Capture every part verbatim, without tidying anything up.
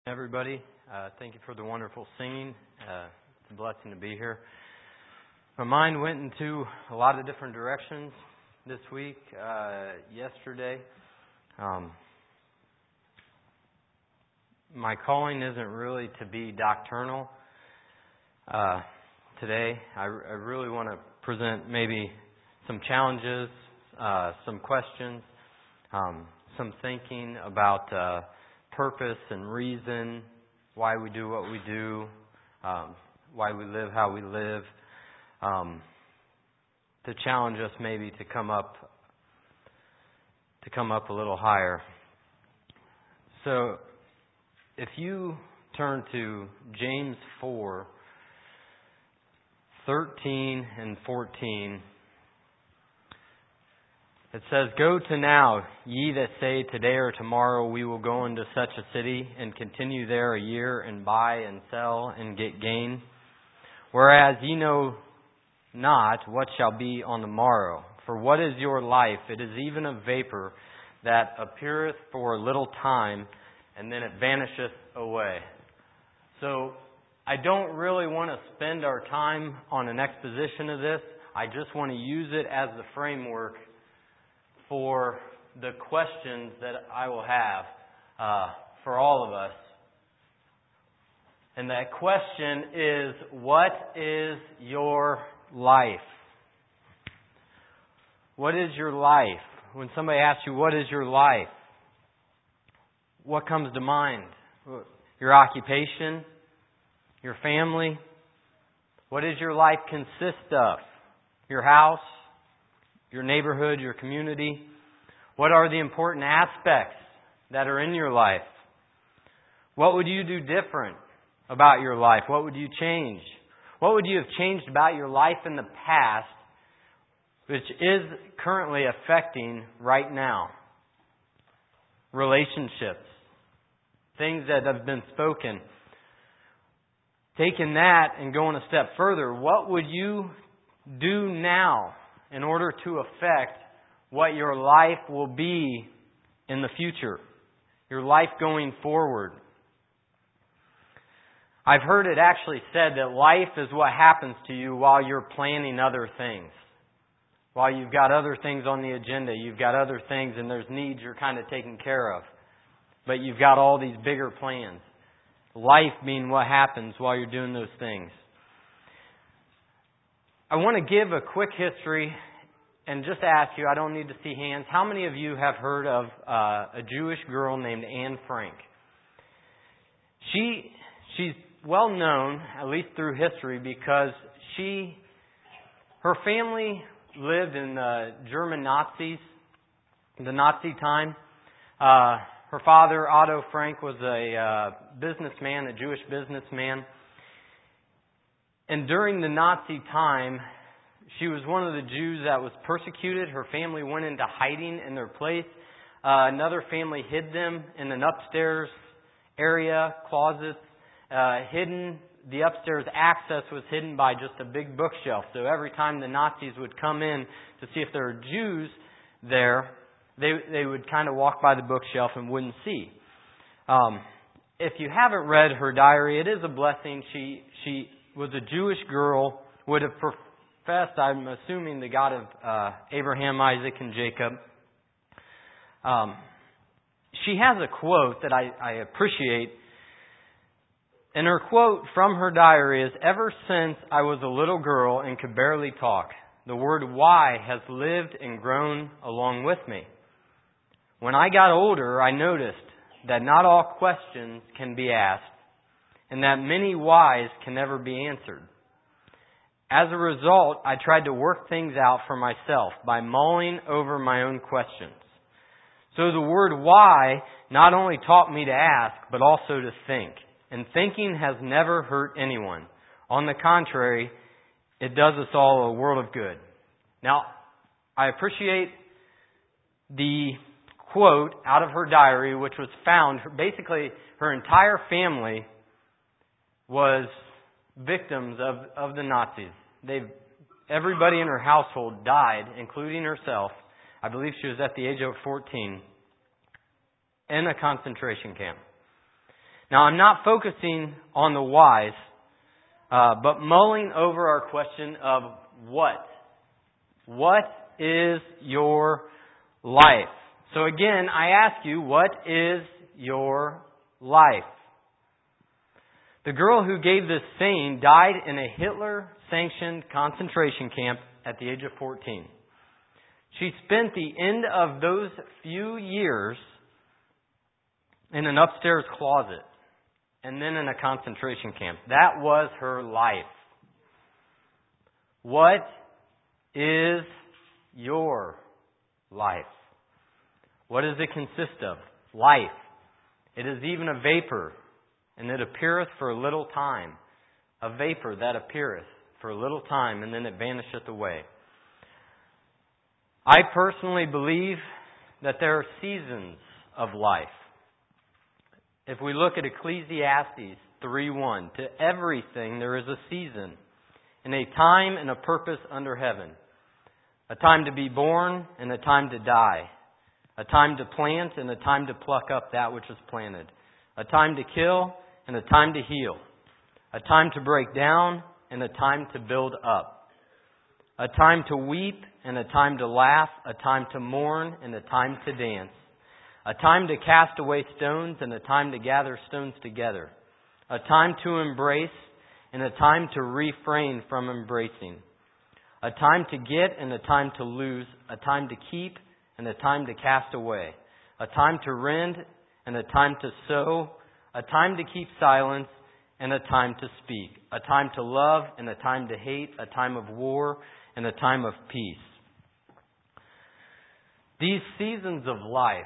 Everybody, uh, thank you for the wonderful singing. Uh, it's a blessing to be here. My mind went into a lot of different directions this week. Uh, yesterday, um, my calling isn't really to be doctrinal. Uh, today, I, I really want to present maybe some challenges, uh, some questions, um, some thinking about Uh, purpose and reason, why we do what we do, um, why we live how we live, um, to challenge us maybe to come up, to come up a little higher. So, if you turn to James four, thirteen and fourteen. It says, "Go to now, ye that say, today or tomorrow we will go into such a city, and continue there a year, and buy and sell, and get gain. Whereas ye know not what shall be on the morrow. For what is your life? It is even a vapor that appeareth for a little time, and then it vanisheth away." So, I don't really want to spend our time on an exposition of this. I just want to use it as the framework for the questions that I will have uh, for all of us. And that question is, what is your life? What is your life? When somebody asks you, what is your life? What comes to mind? Your occupation? Your family? What does your life consist of? Your house? Your neighborhood, your community? What are the important aspects that are in your life? What would you do different about your life? What would you change? What would you have changed about your life in the past, which is currently affecting right now? Relationships. Things that have been spoken. Taking that and going a step further, what would you do now in order to affect what your life will be in the future? Your life going forward. I've heard it actually said that life is what happens to you while you're planning other things. While you've got other things on the agenda, you've got other things and there's needs you're kind of taking care of. But you've got all these bigger plans. Life being what happens while you're doing those things. I want to give a quick history and just ask you, I don't need to see hands, how many of you have heard of uh, a Jewish girl named Anne Frank? She She's well known, at least through history, because she, her family lived in the German Nazis, the Nazi time. Uh, her father, Otto Frank, was a uh, businessman, a Jewish businessman. And during the Nazi time, she was one of the Jews that was persecuted. Her family went into hiding in their place. Uh, another family hid them in an upstairs area, closets, uh, hidden. The upstairs access was hidden by just a big bookshelf. So every time the Nazis would come in to see if there were Jews there, they they would kind of walk by the bookshelf and wouldn't see. Um, if you haven't read her diary, it is a blessing. She she was a Jewish girl, would have professed, I'm assuming, the God of uh, Abraham, Isaac, and Jacob. Um, she has a quote that I, I appreciate. And her quote from her diary is, "Ever since I was a little girl and could barely talk, the word why has lived and grown along with me. When I got older, I noticed that not all questions can be asked, and that many whys can never be answered. As a result, I tried to work things out for myself by mulling over my own questions. So the word why not only taught me to ask, but also to think. And thinking has never hurt anyone. On the contrary, it does us all a world of good." Now, I appreciate the quote out of her diary, which was found, basically her entire family was victims of, of the Nazis. They've, everybody in her household died, including herself. I believe she was at the age of fourteen, in a concentration camp. Now, I'm not focusing on the whys, uh, but mulling over our question of what. What is your life? So again, I ask you, what is your life? The girl who gave this saying died in a Hitler-sanctioned concentration camp at the age of fourteen. She spent the end of those few years in an upstairs closet and then in a concentration camp. That was her life. What is your life? What does it consist of? Life. It is even a vapor, and it appeareth for a little time. A vapor that appeareth for a little time, and then it vanisheth away. I personally believe that there are seasons of life. If we look at Ecclesiastes three one, to everything there is a season, and a time and a purpose under heaven. A time to be born and a time to die. A time to plant and a time to pluck up that which is planted. A time to kill and a time to heal. A time to break down and a time to build up. A time to weep and a time to laugh. A time to mourn and a time to dance. A time to cast away stones and a time to gather stones together. A time to embrace and a time to refrain from embracing. A time to get and a time to lose. A time to keep and a time to cast away. A time to rend and a time to sow. A time to keep silence and a time to speak. A time to love and a time to hate. A time of war and a time of peace. These seasons of life,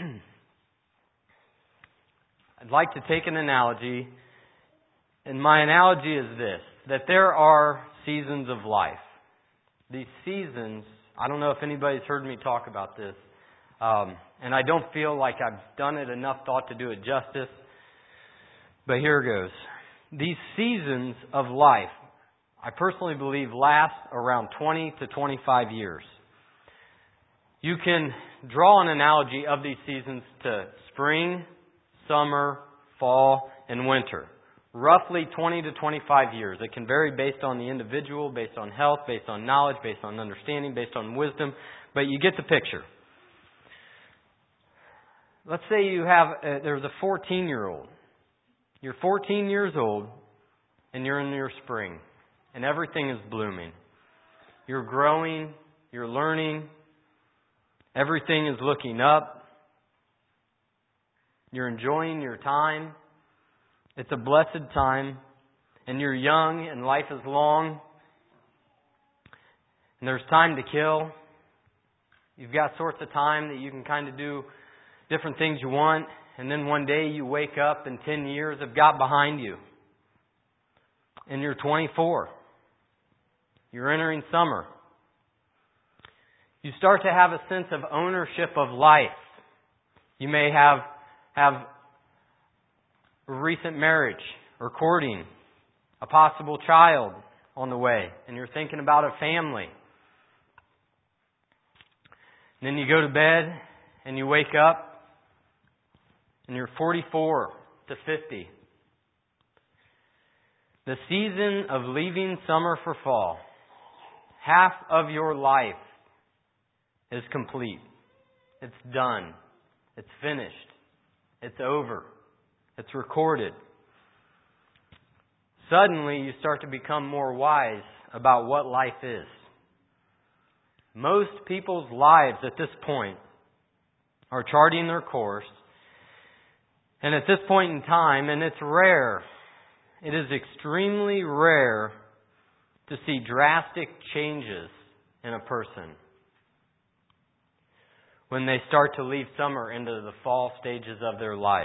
I'd like to take an analogy, and my analogy is this, that there are seasons of life. These seasons, I don't know if anybody's heard me talk about this, um, and I don't feel like I've done it enough thought to do it justice, but here it goes. These seasons of life, I personally believe, last around twenty to twenty-five years. You can draw an analogy of these seasons to spring, summer, fall, and winter. Roughly twenty to twenty-five years. It can vary based on the individual, based on health, based on knowledge, based on understanding, based on wisdom, but you get the picture. Let's say you have, a, there's a fourteen-year-old. You're fourteen years old, and you're in your spring, and everything is blooming. You're growing, you're learning, everything is looking up. You're enjoying your time. It's a blessed time. And you're young and life is long. And there's time to kill. You've got sorts of time that you can kind of do different things you want. And then one day you wake up and ten years have got behind you. And you're twenty-four. You're entering summer. You start to have a sense of ownership of life. You may have have a recent marriage or courting, a possible child on the way, and you're thinking about a family. And then you go to bed and you wake up and you're forty-four to fifty. The season of leaving summer for fall. Half of your life is complete. It's done. It's finished. It's over. It's recorded. Suddenly, you start to become more wise about what life is. Most people's lives at this point are charting their course. And at this point in time, and it's rare, it is extremely rare to see drastic changes in a person when they start to leave summer into the fall stages of their life.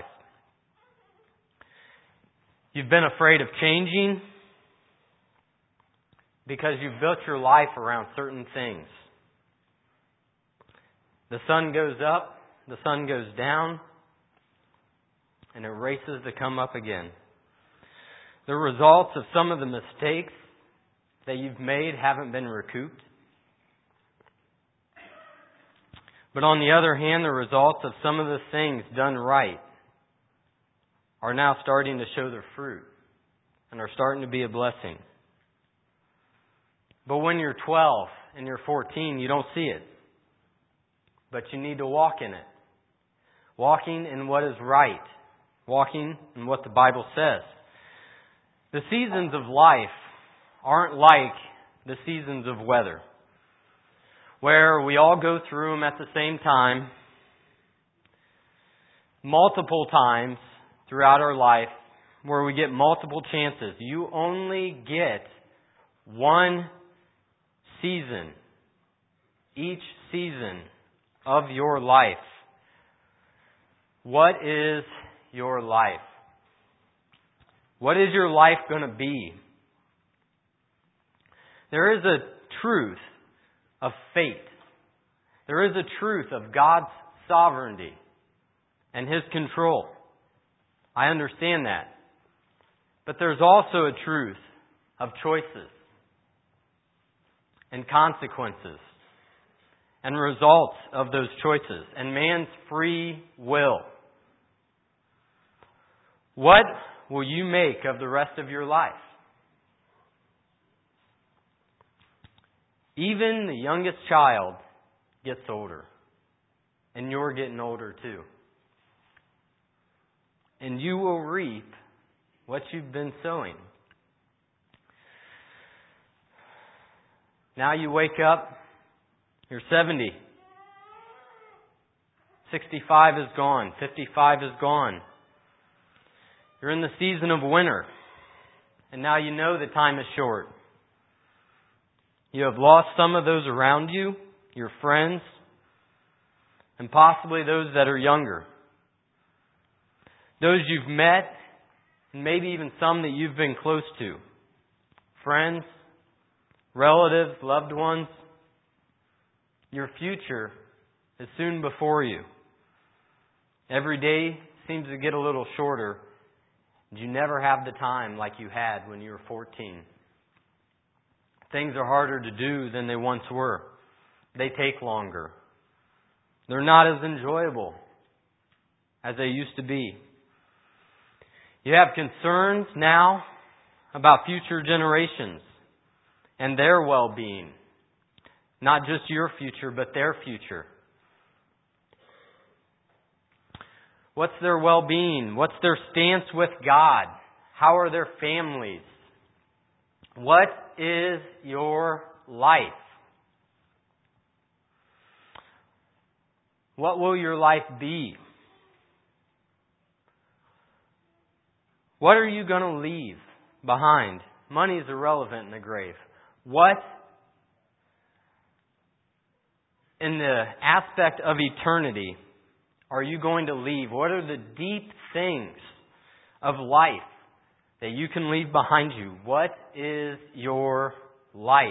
You've been afraid of changing because you've built your life around certain things. The sun goes up, the sun goes down, and it races to come up again. The results of some of the mistakes that you've made haven't been recouped. But on the other hand, the results of some of the things done right are now starting to show their fruit and are starting to be a blessing. But when you're twelve and you're fourteen, you don't see it. But you need to walk in it. Walking in what is right. Walking in what the Bible says. The seasons of life aren't like the seasons of weather, where we all go through them at the same time, multiple times throughout our life, where we get multiple chances. You only get one season, each season of your life. What is your life? What is your life going to be? There is a truth of fate. There is a truth of God's sovereignty and His control. I understand that. But there's also a truth of choices and consequences and results of those choices and man's free will. What will you make of the rest of your life? Even the youngest child gets older. And you're getting older too. And you will reap what you've been sowing. Now you wake up, you're seventy. sixty-five is gone. fifty-five is gone. You're in the season of winter. And now you know the time is short. You have lost some of those around you, your friends, and possibly those that are younger. Those you've met, and maybe even some that you've been close to. Friends, relatives, loved ones. Your future is soon before you. Every day seems to get a little shorter. You never have the time like you had when you were fourteen. Things are harder to do than they once were. They take longer. They're not as enjoyable as they used to be. You have concerns now about future generations and their well-being. Not just your future, but their future. What's their well-being? What's their stance with God? How are their families? What is your life? What will your life be? What are you going to leave behind? Money is irrelevant in the grave. What, in the aspect of eternity, are you going to leave? What are the deep things of life that you can leave behind you? What is your life?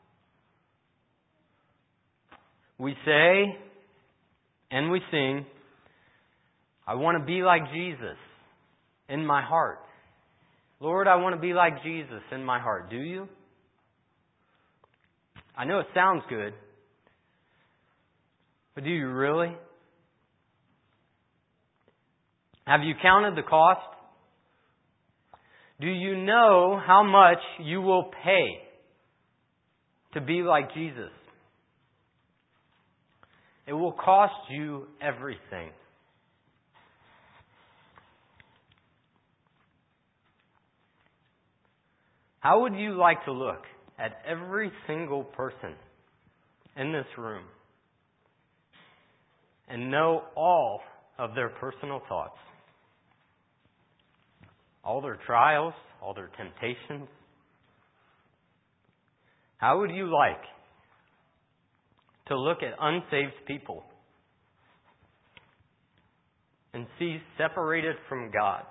We say and we sing, I want to be like Jesus in my heart. Lord, I want to be like Jesus in my heart. Do you? I know it sounds good, but do you really? Have you counted the cost? Do you know how much you will pay to be like Jesus? It will cost you everything. How would you like to look at every single person in this room and know all of their personal thoughts? All their trials, all their temptations? How would you like to look at unsaved people and see separated from God?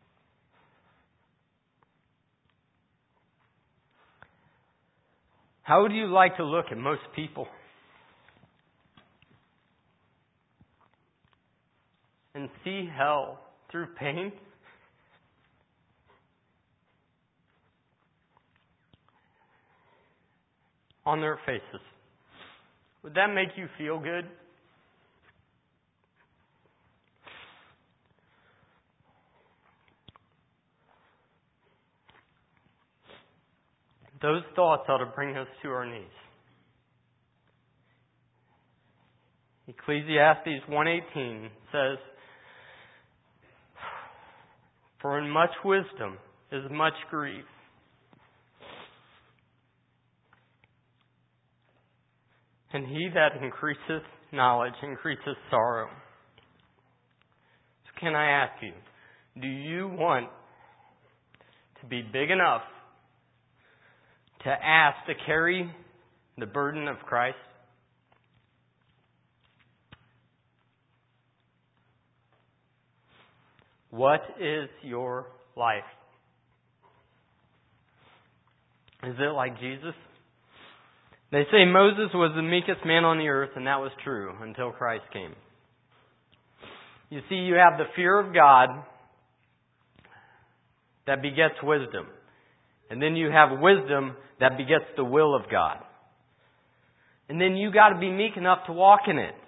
How would you like to look at most people and see hell through pain? On their faces? Would that make you feel good? those thoughts ought to bring us to our knees. Ecclesiastes one eighteen says, "For in much wisdom is much grief, and he that increaseth knowledge increaseth sorrow." So can I ask you, do you want to be big enough to ask to carry the burden of Christ? What is your life? Is it like Jesus? They say Moses was the meekest man on the earth, and that was true until Christ came. You see, you have the fear of God that begets wisdom. And then you have wisdom that begets the will of God. And then you got to be meek enough to walk in it.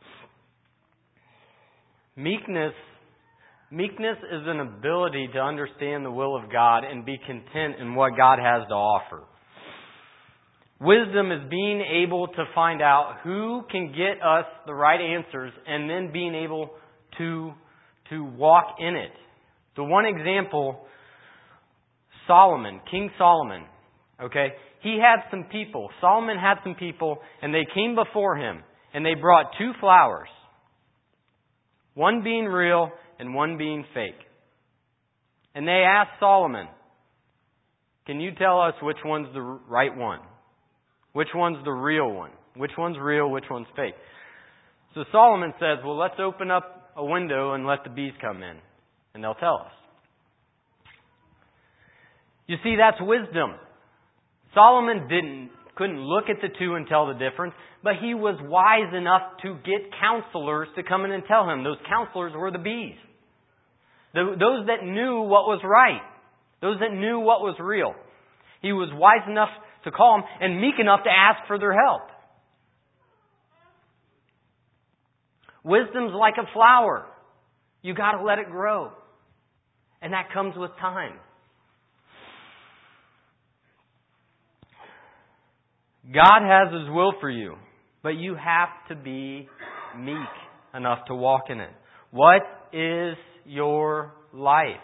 Meekness Meekness is an ability to understand the will of God and be content in what God has to offer. Wisdom is being able to find out who can get us the right answers and then being able to, to walk in it. The one example, Solomon, King Solomon, okay? He had some people. Solomon had some people, and they came before him, and they brought two flowers. One being real and one being fake. And they asked Solomon, "Can you tell us which one's the right one? Which one's the real one? Which one's real, which one's fake?" So Solomon says, "Well, let's open up a window and let the bees come in, and they'll tell us." You see, that's wisdom. Solomon didn't couldn't look at the two and tell the difference, but he was wise enough to get counselors to come in and tell him. Those counselors were the bees. Those that knew what was right. Those that knew what was real. He was wise enough to call them and meek enough to ask for their help. Wisdom's like a flower. You got to let it grow. And that comes with time. God has His will for you, but you have to be meek enough to walk in it. What is your life?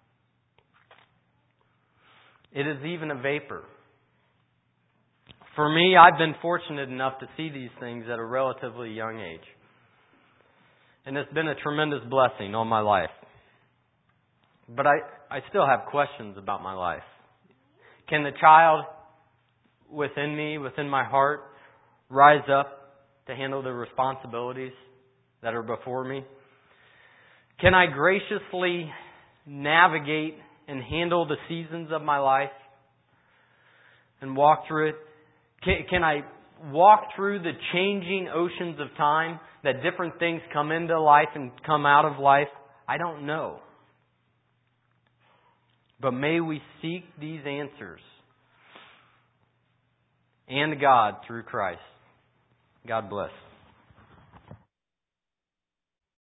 It is even a vapor. For me, I've been fortunate enough to see these things at a relatively young age. And it's been a tremendous blessing on my life. But I, I still have questions about my life. Can the child within me, within my heart, rise up to handle the responsibilities that are before me? Can I graciously navigate and handle the seasons of my life and walk through it? Can, can I walk through the changing oceans of time that different things come into life and come out of life? I don't know. But may we seek these answers and God through Christ. God bless.